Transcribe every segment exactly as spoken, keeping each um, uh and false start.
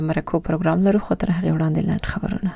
مرکو پروګرام لرو خو تر هغه وړاندې لاندې خبرونه.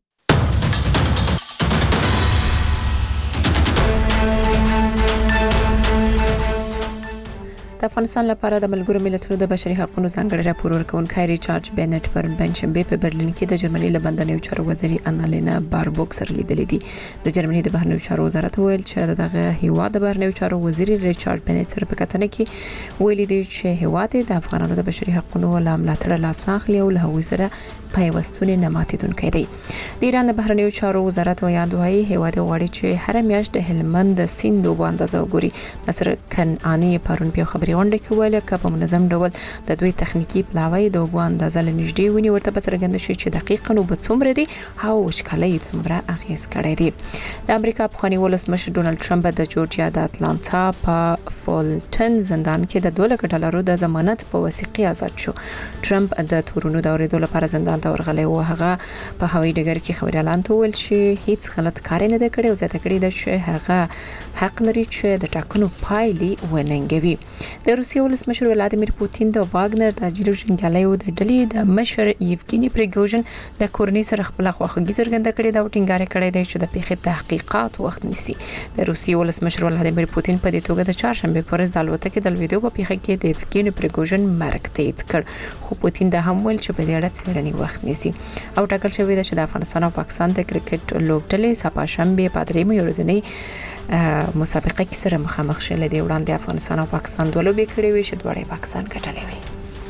د افغانستان لپاره د ملګرو ملتونو د بشري حقوقو ځانګړي راپور ورکونکي ریچارډ بینټ پرون پنځشنبه په برلین کې د جرمني له بندنیو چارو وزیر انالینا باربوک سره لیدلې دي. د جرمني د بهرنیو چارو وزارت ویل چې دغه هیواد د بهرنیو چارو وزیر ریچارډ بینټ سره په کتنه کې ویلي دي چې هیواد د افغانانو د بشري حقوقو له ملاتړ لاس نه اخلي او له هغوی سره پیوستون نه ماتیدونکي دي. د ایران د بهرنیو چارو وزارت ویاند وايي هیواد غواړي چې هر میاشت د هلمند سیند په اندازه وګوري. نصر کنعانی پرون په خبري غونډه کې ویل چې په منظم ډول د دوی تخنیکی پلاوی د اوبو اندازه لنږدې ونی ورته په څرګند شي چې دقیقاً او په څومره دي او وشکالي څومره اغیز کړی دي. د امریکا پخوانی ولسمشر ډونالد ټرمپ د جورجیا د اتلانتا په فولټن زندان کې د دوه لک ډالرو د ضمانت په وثیقه آزاد شو. ټرمپ د تورونو د اورېدو لپاره زندان ته ورغلی او هغه په هوایي ډګر کې خبريالان ته ویل چې هیڅ غلط کار نه کړی او زیاته کړی د چې هغه حق لري چې د ټاکنو پایلې وننګوي. د روسیې ولسمشر ولادیمیر پوتین د واګنر د جیلو جنګیالیو د ډلې د مشر یوفګینی پریګوژن د کورنۍ سره خپل خواخوږي څرګنده کړې دا ټینګار کړی دی چې د پیښې تحقیقات وخت نیسي. د روسیې ولسمشر ولادیمیر پوتین په دې توګه د چهارشنبه پر ورځ د الوتکې د ویډیو په پیښه کې د یوفګینی پریګوژن مرګ تایید کړ خو پوتین د هم ویل چې په دې اړه څېړنې وخت نیسي او ټاکل شوی دی چې د افغانستان او پاکستان د کرکټ لوبډلې سبا شنبه په درېمه ورځنۍ مسابقه کې سره مخامخ شول. د وړاندې افغانستان او پاکستان دوه لوبې کړې وي چې دواړه پاکستان ګټلې وي.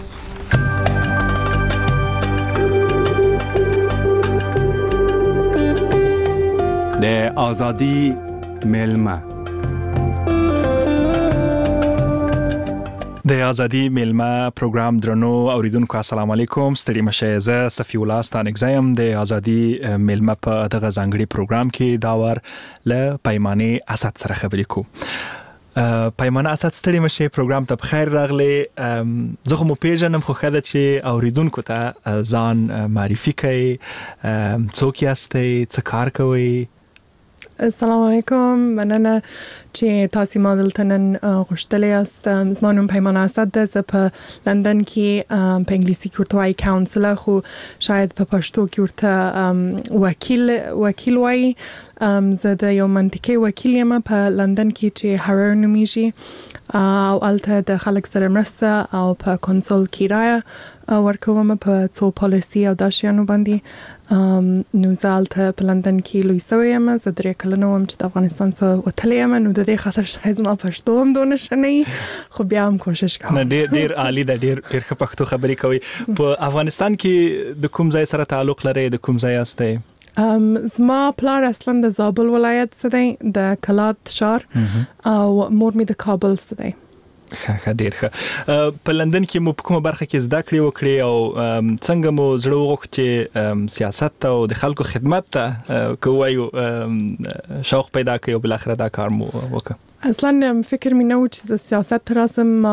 د ازادي ملما د ازادي ملما پروګرام درنو اوریدونکو السلام علیکم. ستړي مشه زه صفی الله ستانګزایم. د ازادي ملما په دغه ځانګړي پروګرام کې داور ل پیمانه اسد سره خبرې کو. پیمانه اسد ستړي مشه پروګرام ته بخیر راغلی. زه خو مو پیژنم خو خاله چې اوریدونکو ته ځان معرفي کړئ. څوک یاستئ؟ څه کار کوئ؟ السلام علیکم. مننه چې تاسو ما دلته نن غوښتلې یاست. زما نوم پیمانه اسد ده. زه په لندن کې په انګلیسي کې ورته وایي کاونسلر خو شاید په پښتو کې ورته وکیل وکیل وایي. زه د یو منطقې وکیل یم په لندن کې چې هارر نومیږي او الته د خلک سره مرسته او په کنسول کرایه ورکوم په څو پالیسي او داشیانو باندې. نو زه الته په لندن کې لوی سوی یم. زه درې کلنه وم چې د افغانستان څخه وتلې یم نو د دې خاطر شاید زما پښتو هم دونه ښه نه وي خو بیا هم کوشش کوم. ډېر ډېر عالی ده. ډېر ډېر ښه پښتو خبرې کوي. په افغانستان کې د کوم ځای سره تعلق لرئ؟ د کوم ځای یاستئ؟ زما پلار اصلا د زابل ولایت څخه دی د کلات شهر او مور می د کابل څخه دی. ښه ډېر ښه. په لندن کې مو په کومه برخه کې زده کړې وکړې او څنګه مو زړه وغوښت چې سیاست او د خلکو خدمت ته کوی شوق پیدا کړی او بل اخر دا کار مو وکړ؟ اصلا فکر می نه و چې سیاست تراسم ما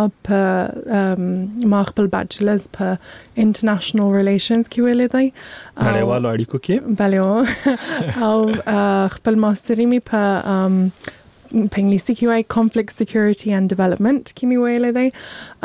په ما خپل بچلرز په انټرنیشنل ریلیشنز کې ویلې دی. نړیوالو اړیکو کې. بله او خپل ماستری می په په انګلیسي کې وایي conflict security and development کې می ویلې دی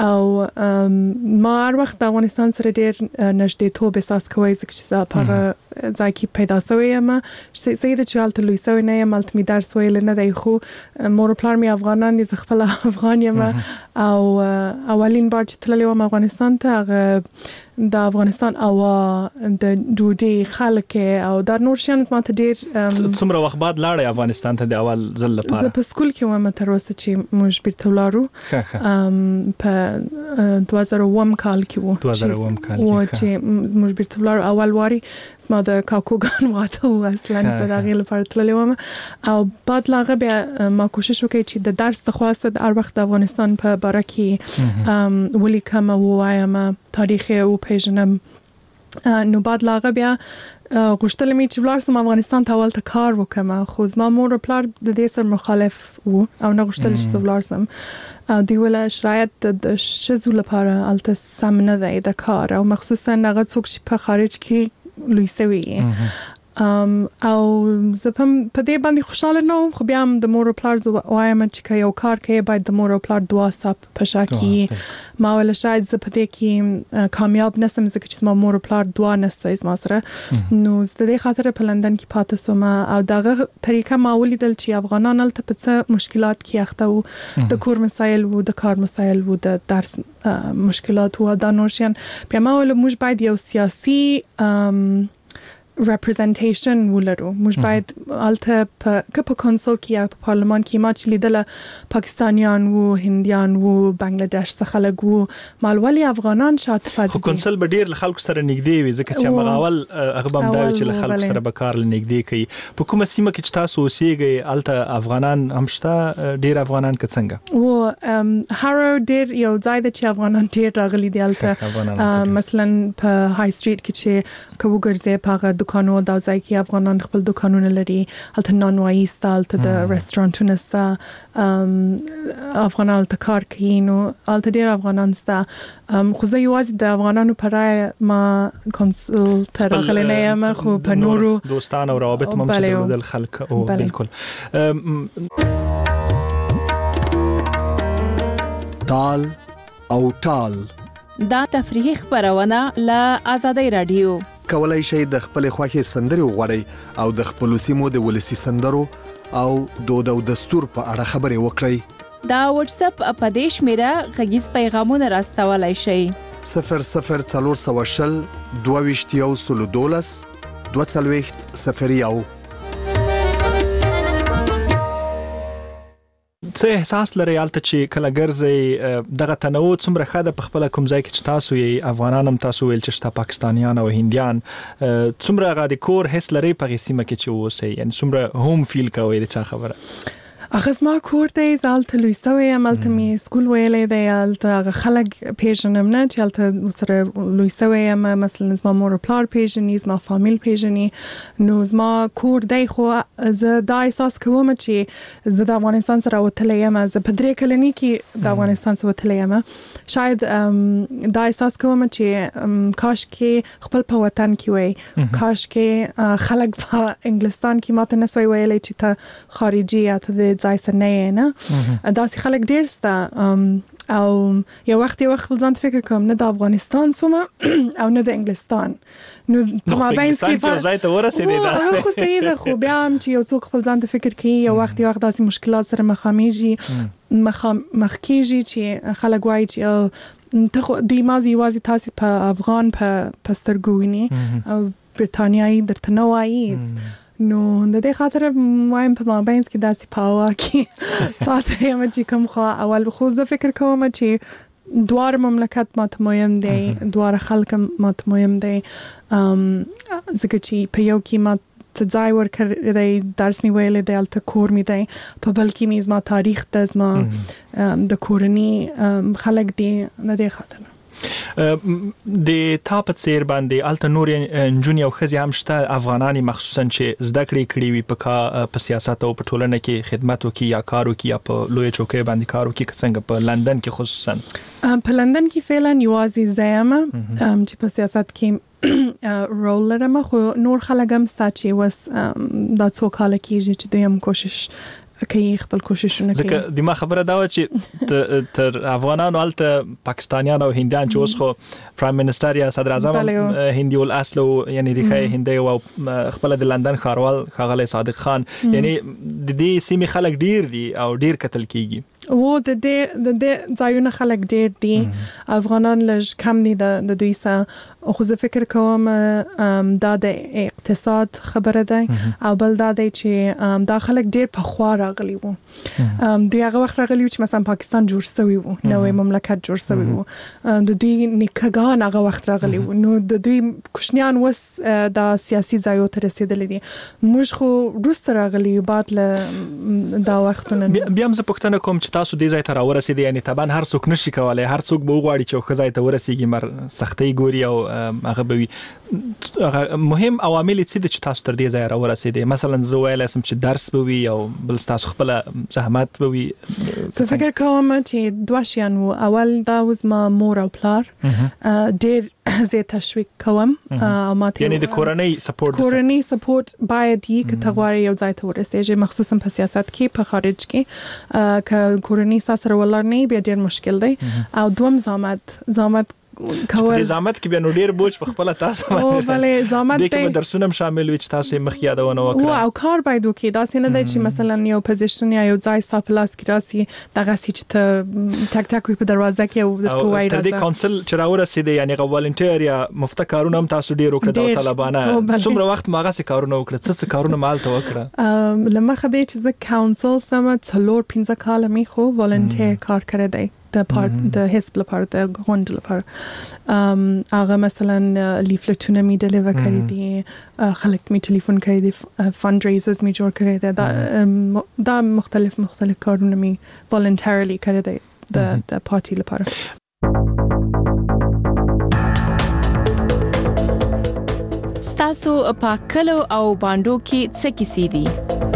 او ما هر وخت د افغانستان سره ډېر نږدې توب احساس کوي ځکه چې زه په هغه ځای کې پیدا شوې یم. زه د چې هلته لوی شوې نه یم. هلته مې درس ویلی نه دی خو مور او پلار مې افغانان دي. زه خپله افغان یم او اولین بار چې تللی وم افغانستان ته هغه د افغانستان هوا د ډوډۍ خلک او دا نور شیان زما ته ډېر. څومره وخت بعد لاړې افغانستان ته د اول ځل لپاره؟ زه په سکول کې وم تر اوسه چې موږ بیرته ولاړو په دوه زره اووم کال کې وو. دوه زره اووم کال کې چې موږ بیرته ولاړو. اول واري زما د کاکوګان واده و اصلا زه د هغې لپاره تللی وم او بعد له هغه بیا ما کوشش وکړی چې د درس د خواسته د هر وخت د افغانستان په باره کې ولیکم او ووایم تاریخ یې وپېژنم. نو بعد له هغه بیا غوښتل مې چې ولاړ سم افغانستان ته اول ته کار وکړم خو زما مور او پلار د دې سره مخالف وو او نه غوښتل چې زه ولاړ سم. دوی ویل شرایط د ښځو لپاره هلته سم نه دی د کار او مخصوصا هغه څوک چې په خارج کې لوی سوي او زه په دې باندې خوشاله نه وم، خو بیا هم د مور او پلار وایم چې که یو کار کوي باید د مور او پلار دعا ستا په شا کې ما ولا شاید زه په دې کې کامیاب نسم ځکه چې زما مور او پلار دعا نسته زما سره. نو زه د دې خاطر په لندن کې پاتې سوم او دغه طریقه ما ولیدل چې افغانان هلته په څه مشکلات کې اخته وو، د کور مسایل وو، د کار مسایل وو، د درس مشکلات وو، دا نور شیان. بیا ما ولا موږ باید یو سیاسي representation ولرو، موږ باید الته په په کونسل کې یا په پارلمان کې ما چې لیدله پاکستانیان وو، هندیان وو، بنگلاديش څخه خلک وو، مالولي افغانان شاته پاتې. خو کونسل به ډیر له خلکو سره نږدې وي ځکه چې مغاول هغه بم دا چې له خلکو سره به کار نږدې کوي. په کومه سیمه کې چې تاسو اوسېږئ الته افغانان هم شته، ډیر افغانان که څنګه؟ و هارو ډیر یو ځای دی چې افغانان ډیر راغلي دي الته، مثلا په های سټریټ کې چې کوو ګرځي په دکانو دا ځای کې افغانان خپل دکانونه لري، الته نانوایي ستا، الته د رستورانټونه ستا، افغانان الته کار کوي، نو الته ډیر افغانان ستا. خو زه یوازې د افغانانو په رایه ما کونسل ته راغلی نه یم، خو په نورو دوستان او روابط هم چې درلودل خلک. او بالکل تال او ټال دا تفریحي خبرونه له آزادۍ رادیو. کولای شئ د خپل خوښي سندري وغوړئ او د خپل سیمو د ولسی سندرو او دود او دستور په اړه خبرې وکړئ. دا واتس اپ په دې شمیره غږیز پیغامونه راستولای شئ. صفر صفر څلور سوه شل دوه ویشت یو سلو دولس دوه څلوېښت صفر یو. څه احساس لري الته چې کله ګرځي دغه تنوع څومره ښه ده په خپل کوم ځای کې چې تاسو یې افغانان هم تاسو ویل چې شته پاکستانیان او هندیان، څومره هغه د کور حس لري په هغې سیمه کې چې اوسئ، یعنی څومره هوم فیل کوئ د چا خبره؟ اخه زما کور دی، زه هلته لوی سوی یم، هلته مې سکول ویلی دی، هلته هغه خلک پیژنم نه چې هلته ورسره لوی سوی یم، مثلا زما مور و پلار پیژني، زما فامیل پیژني، نو زما کور دی. خو زه دا احساس کوم چې زه د افغانستان سره وتلی یم، زه په درې کلنۍ کې د افغانستان سره وتلی یم. شاید دا احساس کوم چې کاش کې خپل په وطن کې وای، کاش کې خلک په انګلستان کې ماته نسوي ویلی چې ته خارجي یا ته ځای سره نه نه داسې خلک ډیر سته. او یو وخت یو وخت ځان فکر کوم نه د افغانستان سوم او نه د انګلستان، نو په مابین کې ځای ته ورسېدې دا خو صحیح ده. خو بیا هم چې یو څوک خپل ځان ته فکر کوي، یو وخت یو وخت داسې مشکلات سره مخامېږي مخ کېږي چې خلک وایي چې ته خو دوی مازې یوازې تاسې په افغان په سترګو ویني او برټانیایي درته نه وایي. نو د دې خاطر وایم په مابین کې داسې په هوا کې پاتې یم چې کوم خوا اول خو زه فکر کوم چې دوار مملکت ماته مهم دی، دوار خلک ماته مهم دی، ځکه چې په یو کې ما ته ځای ورکړی دی، درس مې ویلی دی، هلته کور مې دی، په بل کې مې زما تاریخ ده، زما د کورنۍ خلک دي. د دې خاطر د تا په څیر باندې الته نور نجونې او ښځې هم شته افغانانې مخصوصا چې زده کړې کړې وي په په سیاست او په ټولنه کې خدمت وکړي یا کار وکړي یا په لویه چوکۍ باندې کار وکړي، که څنګه په لندن کې خصوصا؟ په لندن کې فعلا یوازې زه یم چې په سیاست کې رول لرم، خو نور خلک هم سته چې اوس دا څو کاله کېږي چې دوی هم کوشش کوي، خپل کوششونه کوي. ځکه د ما خبره دا و چې تر افغانانو هلته پاکستانیان او هندیان چې اوس خو پرایم منسټر یا صدر اعظم هندي الاصل یعنی ریښه هندي او خپل د لندن ښاروال ښاغلی صادق خان، یعنی د دې سیمې خلک ډیر دي او ډیر کتل کیږي. و د دې د دې ځایونه خلک ډیر دي، افغانان لږ کم دي د دوی سره. خو زه فکر کوم دا د اقتصاد خبره ده او بل دا دی چې دا خلک ډیر پخوا راغلي وو، دوی هغه وخت راغلي وو چې مثلا پاکستان جوړ شوی وو، نوې مملکت جوړ شوی وو، د دوی نیکهګان هغه وخت راغلي وو، نو د دوی کوشنیان وس د سیاسي ځایو ته رسېدلي دي. موږ خو وروسته راغلي یو بعد له دا وختونه. بیا هم زه پوښتنه کوم چې تاسو دې ځای ته راورسېدئ، یعنی طبعا هر څوک نشي کولی، هر څوک به وغواړي چې ښه ځای ته ورسېږي، مر سختۍ ګوري او هغه به وي. مهم عوامل څه دي چې تاسو تر دې ځای راورسېدې؟ مثلا زه ویلی سم چې درس به وي او بل تاسو خپل زحمت به وي. زه فکر کوم چې دوه شیان وو. اول دا اوس ما مور او پلار ډېر زه تشویق کوم او ما ته یعنی د کورنۍ سپورټ کورنۍ سپورټ باید یې که ته غواړې یو ځای ته ورسېږې، مخصوصا په سیاست کې په خارج کې که کورنۍ ستا سره ولاړ نه بیا ډېر مشکل دی. او دوم زحمت زحمت کول د زحمت کې بیا نو ډیر بوج په خپل تاسو باندې. او بلې زحمت د کې درسونه هم شامل وي چې تاسو مخ یادونه وکړه او کار باید وکړي. دا څنګه دی چې مثلا یو پوزیشن یا یو ځای ستا په لاس کې راسي دغه چې ته ټک ټک په دروازه کې او درته وایي تر دې کونسل چې راورسېدې یعنی غوالنټیر یا مفته کارونه هم تاسو ډیر وکړه د طالبانه څومره وخت ماغه سي کارونه وکړه څه څه کارونه مال ته وکړه؟ لمخه دی چې زه کونسل سم څلور پنځه کال می خو والنټیر کار کړی دی د پارت د حزب لپاره د غونډ لپاره. هغه مثلا لیفلټونه می ډیلیور کړی دي، خلک می ټلیفون کړی دي، فند ریزرز می جوړ کړی دي، دا دا مختلف مختلف کارونه می والنټریلی کړی دي د د پارټي لپاره. ستاسو په کلو او باندو کې څه کیسې دي؟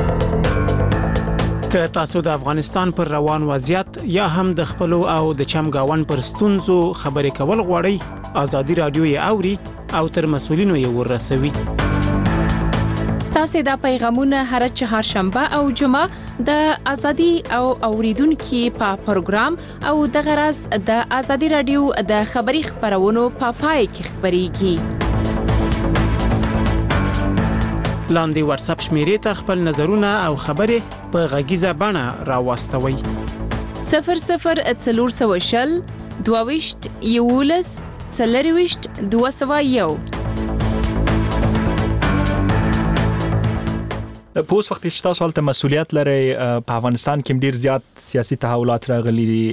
که تاسو د افغانستان پر روان وضعیت یا هم د خپل او د چمګاون پر ستونزو خبرې کول غواړئ، ازادي رادیو یې اوري او تر مسولینو یې ورسوي. ستاسو د پیغامونه هر چهارشنبه او جمعه د ازادي او اوریدونکو په پروګرام او د غرض د ازادي رادیو د خبري خبرونو په پای کې خبريږي. لاندې واتس اپ شمیرې ته خپل نظرونه او خبرې په غږیزه بڼه راوستوي. صفر صفر څلور سوه شل دوه ویشت یولس څلور ویشت دوه سوه یو. په اوس وخت کې تاسو هلته مسؤلیت لرئ، په افغانستان کې ډیر زیات سیاسي تحولات راغلي دي.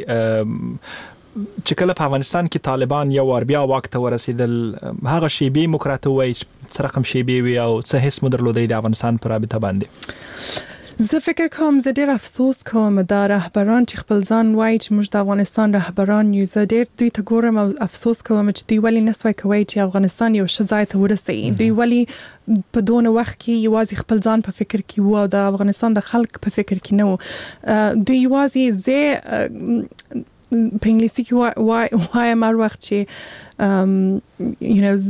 چې کله په افغانستان کې طالبان یو ور بیا واک ته ورسېدل، هغه شیبې مکراته وای څه رقم شیبې وي او څه هیڅ مدرلودي د افغانستان پر رابطه باندې؟ زه فکر کوم زه ډېر افسوس کوم دا رهبران چې خپل ځان وایي چې موږ د افغانستان رهبران یو. زه ډېر دوی ته ګورم او افسوس کوم چې دوی ولې نسوي کوي چې افغانستان یو ښه ځای ته ورسېږي. دوی ولې په دونه وخت کې یوازې خپل ځان په فکر کې وو او د افغانستان د خلک په فکر کې نه وو. دوی یوازې زه په انګلیسي کې وای وای مر وخت چې you know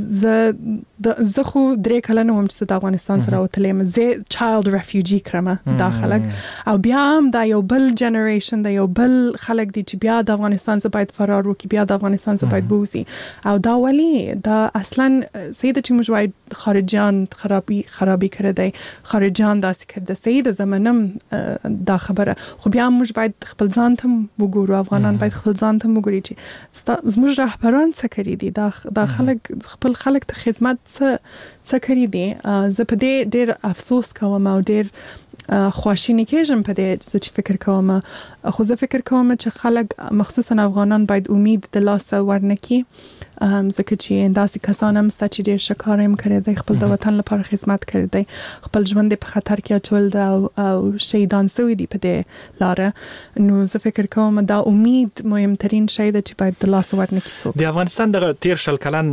زه زه خو درې کلنه وم چې د افغانستان سره وتلم، زه چایلد ریفیوجی کړم دا خلک، او بیا هم دا یو بل جنریشن دا یو بل خلک دي چې بیا د افغانستان څخه باید فرار وکړي، بیا د افغانستان څخه باید بوزي. او دا ولی دا اصلا سید چې موږ وای خارجيان خرابي خرابي کړی دی، خارجيان داسې کړی سید زمانم دا خبره، خو بیا موږ باید خپل ځان ته وګورو، افغانان باید خپل ځان ته وګوري چې موږ رهبران څه کړی دي، دا دا خلک خپل خلک ته خدمت څه څه کړی دي. زه په دې ډېر افسوس کوم او ډېر خواشینی کېږم په دې چې فکر کوم. خو زه فکر کوم چې خلک مخصوصا افغانان باید امید د لاسه ورنکي، ځکه چې داسې کسان هم ستا چې ډېر ښه کار هم کړی دی، خپل د وطن لپاره خدمت کړی دی، خپل ژوند په خطر کې اچول دی او شهیدان سوي دي په دې لاره. نو زه فکر کوم دا امید مهمترین شی ده چې باید د لاسه ورنکي څوک. د افغانستان دغه تیر شل کلن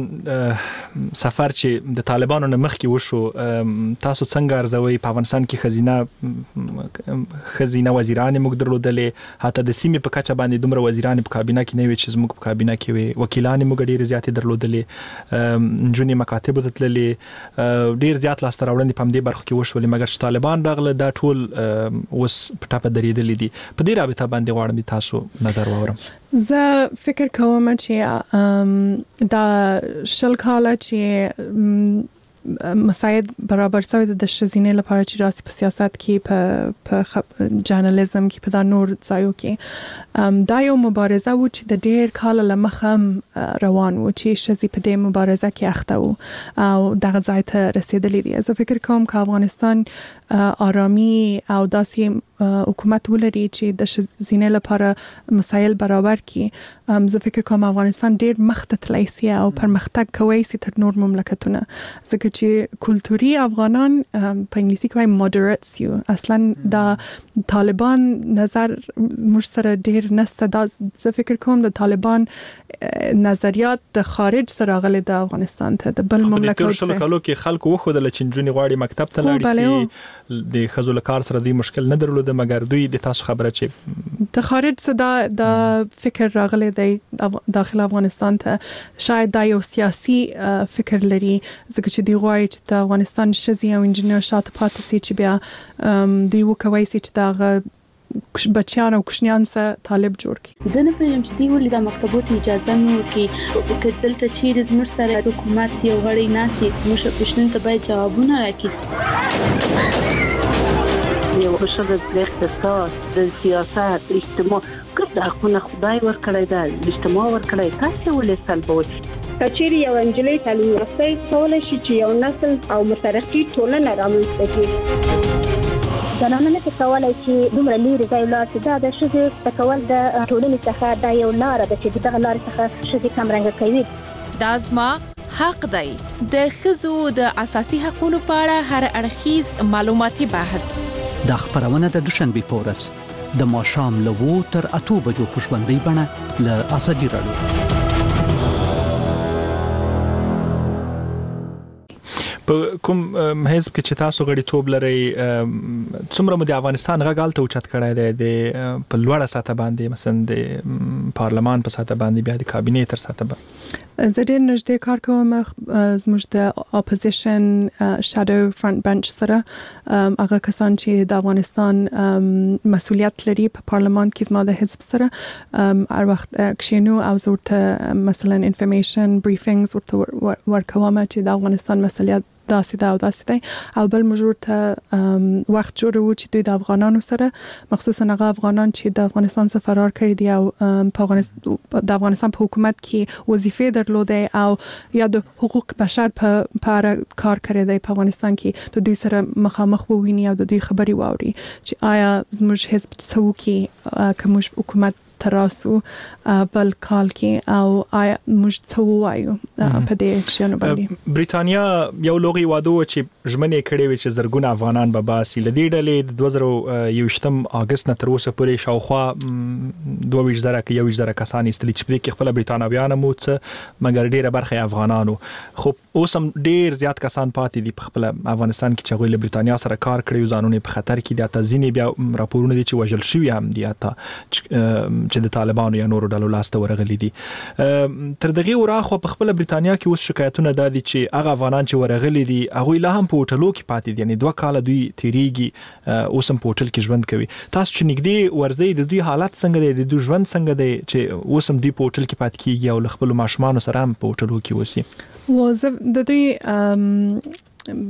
سفر چې د طالبانو نه مخکې وشو، تاسو څنګه ارزوي؟ په افغانستان کې خزینه خزینه وزیران موږ درلودلې، حتی د سیمې په کچه باندې دومره وزیران په کابینه کې نه وي چې زموږ په کابینه کې وي، وکیلان موږ ډېر زیات درلودلې، نجونې مکاتب ته تللې، ډېر زیات لاسته راوړنې په دې برخه کې وشولې، مګر چې طالبان راغله دا ټول اوس په ټاپه درېدلې دي. په دې رابطه باندې غواړم تاسو نظر واورم. زه فکر کوم چې دا شل کاله چې مساعد برابر شوی د ښځینې لپاره چې راسي په سیاست کې په په جرنالیزم کې په دا نور ځایو کې دا یو مبارزه و چې د ډېر کال له مخه روان و چې ښځې په دې مبارزه کې اخته و او دغه ځای ته رسېدلې دي. زه فکر کوم که افغانستان آرامي او داسې حکومت ولري چې د ښځینه لپاره مسایل برابر کړي، زه فکر کوم افغانستان ډیر مخته تللی سي او پرمختګ کوي سي تر نور مملکتونه، ځکه چې کلتوري افغانان په انګلیسي کې وايي مودریټس یو، اصلا د طالبان نظر موږ سره ډیر نسته. دا زه فکر کوم د طالبان نظریات د خارج سره راغلي د افغانستان ته د بل مملکت څخه. خو د کلو کې خلکو وخدل چې نجونې غواړي مکتب ته لاړ شي، د خزو لکار سره دوی مشکل نه درلود، مګر دوی د تاسو خبره چې د خارج څخه د فکر راغلي د داخل افغانستان ته، شاید دا یو سیاسي فکر لري، ځکه چې دی غواړي چې د افغانستان شذي او انجینر شاته پاتې سي، چې بیا دی وکوي سي چې دا بچیان او کوشنیان سره طالب جوړ کړي. زه نه پوهیږم چې دی ولې د مکتبونو اجازه نه ورکړي، که دلته چیرې زموږ سره حکومت یو غړی ناسي زموږ پوښتنو ته باید جوابونه راکړي. یو ښځه د اقتصاد، د سیاست، اجتماع ګډ حقونه خدای ورکړی دی، اجتماع ورکړی، تاسو ولې سلبوي؟ کچېرې یو انجلۍ تعلیم یافته کولای شي چې یو نسل او مترقي ټولنه رامنځته کړي. زنانه نه کولای چې دومره لري ځای لاړ شي، دا د ښځې د کول د ټولنې څخه دا یو لاره ده چې دغه لارې څخه ښځې کمرنګه کوي. دا زما حق دی. د ښځو د اساسي حقوقو په اړه هر اړخیز معلوماتي بحث د خبرونه د دوشنبه په ورځ د ماښام له وو تر اته بجو په ژوندۍ بڼه له ازادي راډیو. په کوم حزب کې چې تاسو غړي توب لري، څومره د افغانستان غږ ته اوچت کړای دی د په لوړه سطح باندې، مثلا د پارلمان په سطح باندې، بیا د کابینې تر سطح باندې؟ زه ډېر نږدې کار کوم زموږ د اپوزیشن شادو فرنٹ بنچ سره، هغه کسان چې د افغانستان مسؤلیت لري په پارلمان کې زما د حزب سره هر وخت کښینو او زه ورته مثلا انفارمیشن بریفینګز ورته ورکوم چې د افغانستان مسؤلیت داسې ده او داسې دی، او بل موږ ورته وخت جوړوو چې دوی د افغانانو سره، مخصوصا هغه افغانان چې د افغانستان څخه فرار کړي دي او په افغانستان د افغانستان په حکومت کې وظیفې درلودې او یا د حقوق بشر په اړه کار کړی دی په افغانستان کې، د دوی سره مخامخ وویني او د دوی خبرې واوري چې آیا زموږ حزب څه وکړي که موږ حکومت تراسو بل کال کې او آیا موږ څه وایو په دې شنو باندې. بریتانیا یو لوغي واده چې ژمنې کړې وي چې زرګونه افغانان به باسي، لدې ډلې د دوه زره یوویشتم اگست نه تر اوسه پورې شاوخوا دوه ویشت زره کې یو ویشت زره کسان ایستلي چې په دې کې خپل بریتانویان مو څه، مګر ډیره برخه افغانانو. خو اوس هم ډیر زیات کسان پاتې دي په خپل افغانستان کې چې هغوی له بریتانیا سره کار کړی، ځانونه په خطر کې دي. اته ځینې بیا راپورونه دي چې وژل شوي هم دي، اته چې د طالبانو یا نورو ډلو لاسته ورغلي دي. تر دغه وراخو په خپل بریتانیا کې اوس شکایتونه دادي چې هغه افغانان چې ورغلي دي هغه لا هم په هوټلو کې پاتې دي، یعنی دوه کال دوی تیریږي اوس هم په هوټل کې ژوند کوي. تاسو چې نږدې ورځي د دوی حالت څنګه دی، د دوی ژوند څنګه دی چې اوس هم دوی په هوټل کې پاتې کیږي او خپل ماشومان سره هم په هوټلو کې اوسي؟ و د دوی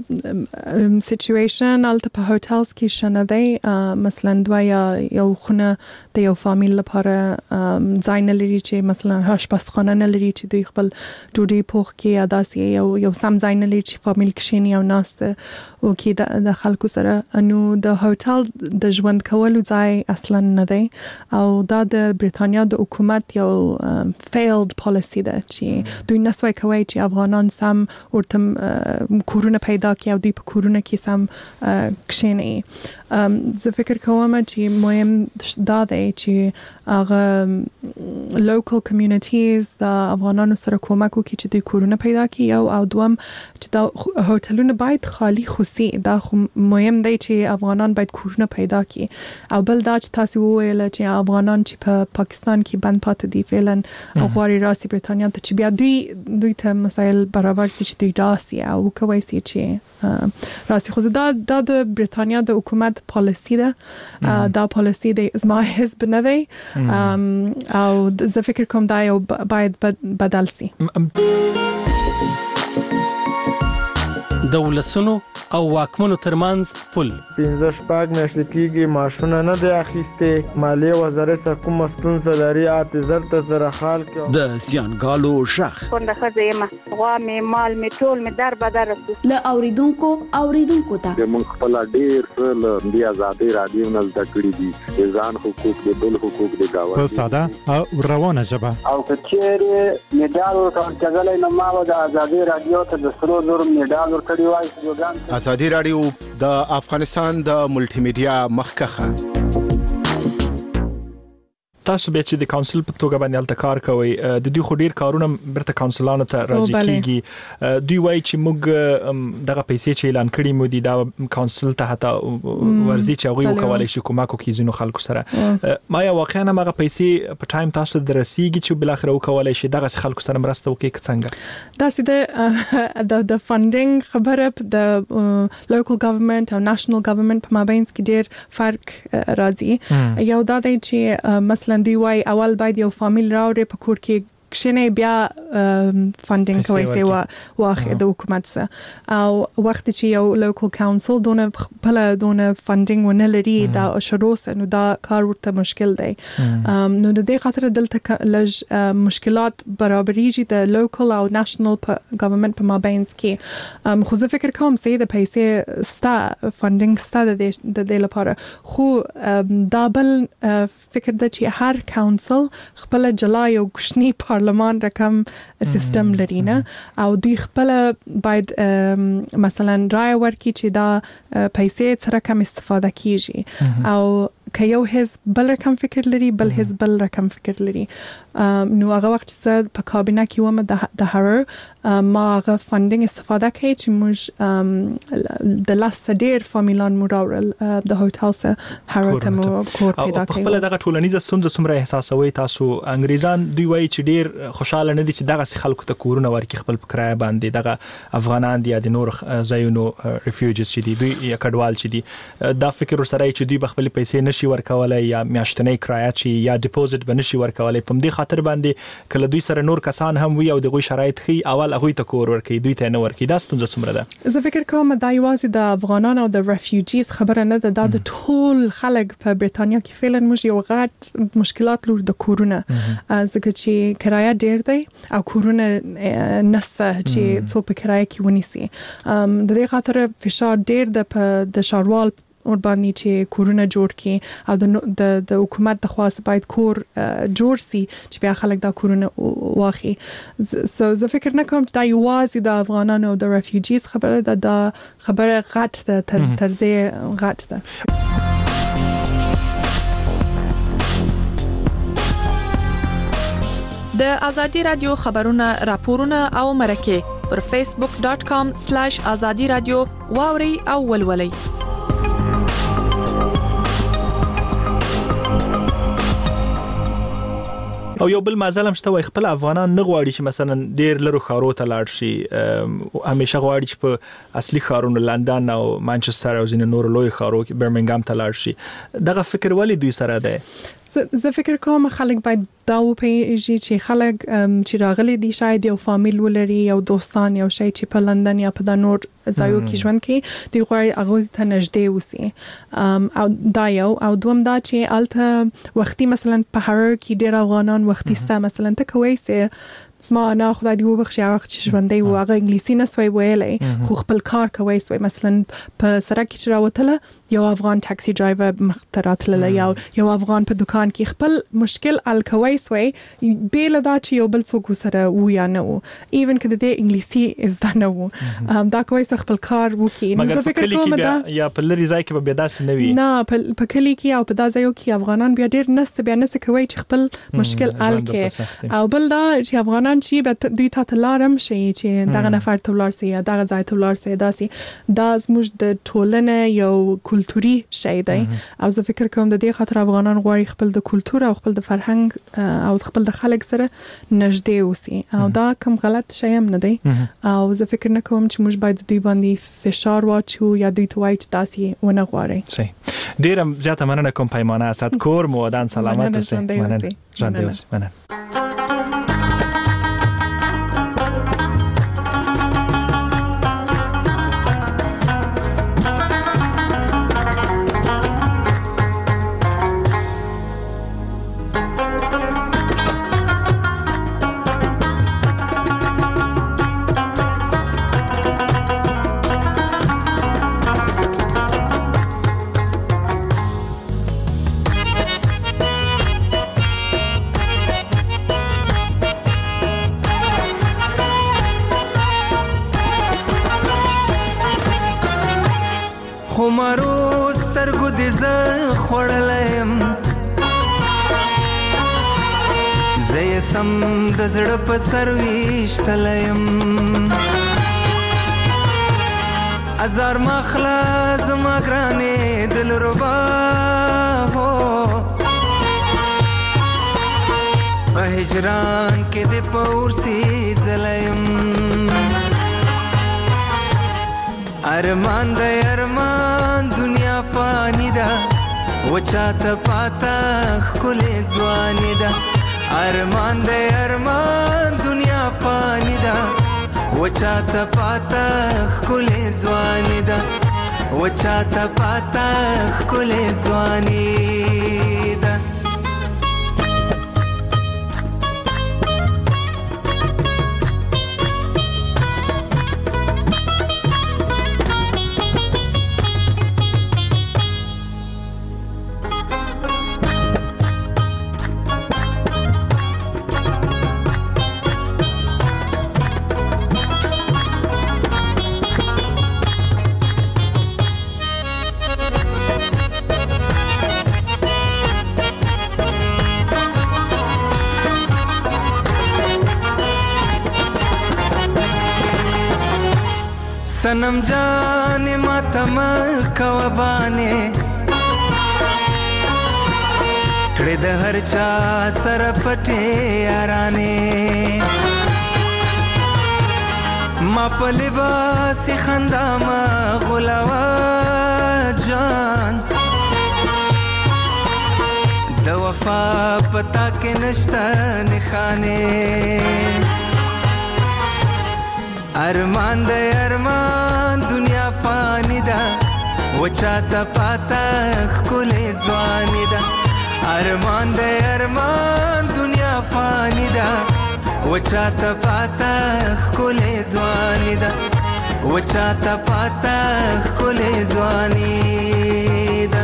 سچویشن البته په هوټلز کې شنه دی، مثلا دوه یا یو خونه د یو فامیل لپاره ځای نه لري چې مثلا آشپزخانه نه لري چې دوی خپل ډوډۍ پوخ کړي، یا داسې یو یو سم ځای نه لري چې فامیل کښیني او ناسته وکړي د خلکو سره. نو د هوټل د ژوند کولو ځای اصلا نه دی، او دا د بریتانیا د حکومت یو فیلد پالیسی ده چې دوی نسوای کوي چې افغانان سم ورته کورونه پیدا کړي او دوی په کورونه کې سم کښیني. زه فکر کوم چې مهم دا دی چې هغه لوکل کمیونټیز د افغانانو سره کومک وکړي چې دوی کورونه پیدا کړي، یو او دوم چې دا هوټلونه باید خالی خوسي، دا خو مهم دی چې افغانان باید کورونه پیدا کړي، او بل دا چې تاسو وویل چې افغانان چې په پاکستان کې بند پاتې دي فعلا او غواړي راسي بریتانیا ته چې بیا دوی دوی ته مسایل برابر سي چې دوی راسي او کوي سي چې راسي. خو دا دا د بریتانیا د حکومت پالیسی ده، دا پالیسی د زما حزب نه دی، او زه فکر کوم دا یو باید بدل سي. د ولسونو او واکمنو ترمنځ پل. پنځه شپږ میاشتې کېږي ماشونه نه دی اخیستې. مالیې وزارت څخه کومه ستونزه لري اته زر ته زره خال کې. د سیانګالو شخ څنګه ښځه یم غوا مې مال مې ټول مې در بدر رسو له اوریدونکو اوریدونکو ته موږ خپل ډیر څه له دې آزادۍ رادیو نه زده کړي دي. ځان حقوق د بل حقوق د گاوند په ساده او روانه ژبه. او کچېره میډال ورکړل کېدل نو ما د آزادۍ رادیو ته د سرو زر میډال ورکړی وای. آزادۍ رادیو د افغانستان د ملټي میډیا مخکخه. تاسو به چې د کونسل په توګه باندې الته کار کوي د دوی خو ډیر کارونه برته کونسلانو ته راځي کیږي. دوی وایي چې موږ دغه پیسې چې اعلان کړي مو دي دا کونسل ته حتی ورزي چې هغه وکولای شي کومه کو کیزینو خلکو سره. ما یا واقعا هغه پیسې په ټایم تاسو درسیږي چې بل اخر وکولای شي دغه خلکو سره مرسته وکړي څنګه. دا سید د د فاندینګ خبره د لوکل ګورنمنت او نېشنل ګورنمنت په مابین کې ډیر فرق راځي. یو دا دی چې مثلا دی وای اول باید یو فامیل راوړي په کور کې کښینه بیا فاندینګ کوي سیوا واخه د حکومت سره او وخت چې یو لوکل کونسل دونه بل دونه فاندینګ ونه لري دا شروع نو دا کار ورته مشکل دی. نو د دې خاطر دلته لږ مشکلات برابرېږي د لوکل او نېشنل ګورنمنت په مابین کې. خو زه فکر کوم چې د پیسې ستا فاندینګ ستا د دې لپاره خو دا بل فکر د چې هر کونسل خپل جلا یو کوچنی پارلمان رقم سیستم لري نه او دوی خپل باید مثلا رای ورکړي چې دا پیسې څه رقم استفاده کیږي او که یو حزب بل رقم فکر لري بل حزب بل رقم فکر لري. نو هغه وخت چې په کابینه کې ومه د هر ما هغه فاندینګ استفاده کوي چې موږ د لاس ډیر فامیلان مو راوړل د هوټل سره هر ته مو کور پیدا کړو. خپل دغه ټولنیزه ستونزه څومره احساسوي تاسو؟ انګریزان دوی وایي چې ډیر خوشاله نه دي چې دغه خلکو ته کورونه ورکړي خپل په کرایه باندې. دغه افغانان دي یا د نور ځایونو ریفیوجیز چې دي دوی یا کډوال چې دي دا فکر ورسره چې دوی بخپل پیسې نشي ورکولای یا میاشتنی کرایه چې یا ډیپوزټ بنشي ورکولای. په دې خاطر باندې کله دوی سره نور کسان هم وي او دغه شرایط خي اول هغه ته کور ورکړي دوی ته نه ورکړي. دا ستونزه څومره ده؟ زه فکر کوم دا یوازې د افغانانو او د ریفیوجیز خبره نه ده. دا د ټول خلک په بریتانیا کې فعلا موږ یو غټ مشکلات لور د کورونه ځکه چې کرایه ډیر دی او کورونه نسته چې څوک په کرایه کې ونیسي. د دې خاطر فشار ډیر د د شاروال اور باندې چې کورونه جوړ کړي او د د حکومت د خواست باید کور جوړ سي چې بیا خلک دا کورونه واخی. سو زه فکر نه کوم چې دا یوازې د افغانانو او د ریفیوجیز خبره ده. دا خبره غټ ده تر تر دې غټ ده. د ازادي رادیو خبرونه راپورونه او مرکه پر فیسبوک ډاټ کام سلاش ازادي رادیو واوري او ولولي. او یو بل مازلم شته وای خپل افغانان نه غواړي چې مثلا ډیر لرو خارو ته لاړ شي. همیشه غواړي چې په اصلي خارونو لندن او مانچستر او ځینې نور لوی خارو کې برمنګام ته لاړ شي. دغه فکر ولی دوی سره ده؟ زه فکر کوم خلک باید دا وپیژني چې خلک چې راغلي دي شاید یو فامیل ولري یو دوستان یو شي چې په لندن یا په د نور ځایو کې ژوند کوي دوی غواړي هغه ته نږدې اوسي. او دا یو او دوم دا چې الته وختي مثلا په هر کې ډیر افغانان وختي ستا مثلا ته کوي سه اسما انا خدای دی وبخښي هغه چې ژوندۍ و هغه انګلیسي نه سوی ویلای خو خپل کار کوي سوی مثلا په سړک کې راوتله یو افغان ټاکسي ډرایور مختراتله یا یو افغان په دکان کې خپل مشکل ال کوي سوی بیل دا چې یو بل څوک سره و یا نه و ایون کله د انګلیسي از دا نه و دا کوي خپل کار وکي. نو زه فکر کوم دا یا په لری ځای کې به داس نه وي نه په کلی کې او په دا ځایو کې افغانان بیا ډیر نست بیا نس کوي چې خپل مشکل ال کې او بل دا چې افغان چې به دوی ته لارم شي چې دغه نفر ته ولار سي دغه ځای ته ولار سي داسي دا زموږ د ټولنې یو کلتوري شی دی او زه فکر کوم د دې خاطر افغانان غواړي خپل د کلتور او خپل د فرهنګ او خپل د خلک سره نږدې اوسي او دا کوم غلط شی هم نه دی او زه فکر نه کوم چې موږ باید دوی باندې فشار واچو یا دوی ته وایي چې تاسو ونه غواړئ. صحیح. ډیره زیاته مننه کوم پیمانه اسد کور مو ودان سلامت اوسئ. مننه. ژوندۍ اوسئ. مننه. مارو سترګو دې زه خوړلیم زه یې سم د زړه په سر ویشتلیم ازار مخلا زما ګرانې دلربا هو په هجران کې دې په اورسي ځلیم ارمان د ارمان دنیا فانی ده وچاته پاته ښکلې ځواني ده ارمان د ارمان دنیا فانی ده وچاته پاته ښکلې ځواني ده وچاته پاته ښکلې ځواني ده सनम जाने मातम कवबाने कड़े द हर चा सर पटे याराने मा पलिबासी खंदा मा गुलावा जान द वफा पता के नश्ता निखाने ارمان د ارمان دنیا فانی ده وچاته پاته ښکلې ځواني ده ارمان د ارمان دنیا فانی ده وچاته پاته ښکلې ځواني ده وچاته پاته ښکلې ځواني ده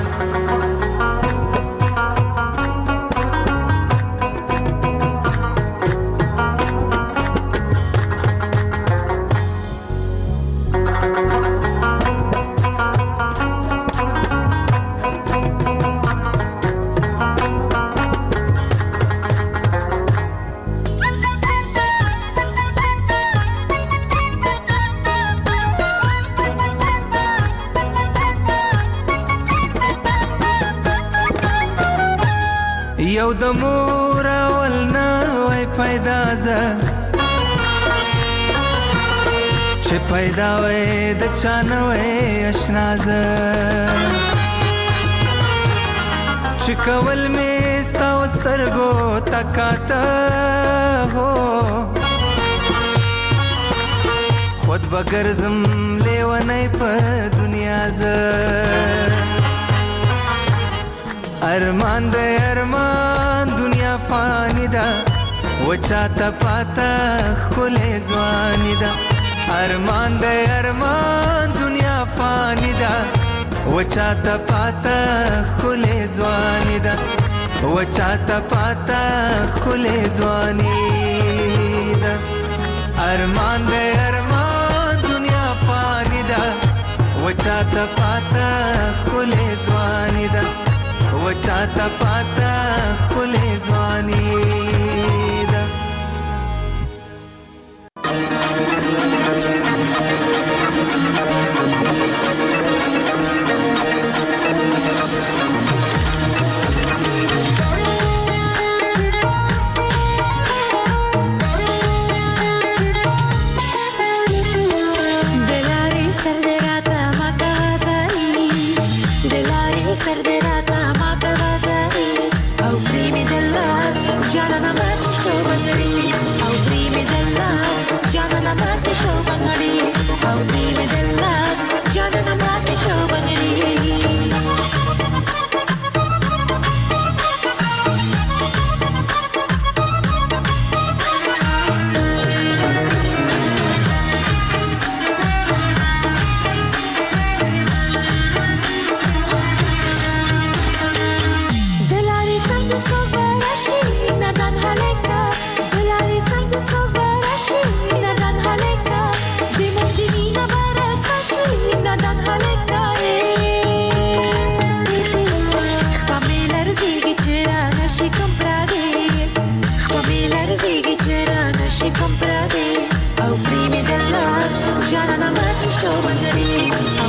یو د مور اول نه وای پیدا زه چې پیدا وای د چا نه وای اشنا زه چې کول مې ستا و سترګو تکاته هو خود به ګرځم لیونی په دنیا زه ارمان د ارمان دنیا فانی ده وچاته پاته ښکلې ځواني ده ارمان د ارمان دنیا فانی ده وچاته پاته ښکلې ځواني ده وچاته پاته ښکلې ځواني ده ارمان د ارمان دنیا فانی ده وچاته پاته ښکلې ځواني ده وچاته پاته ښکلې ځواني ده دلاري سر دې راته ما کوازاري دلاري سر دې راته ما کوازاري او پرې مې دل شو بزري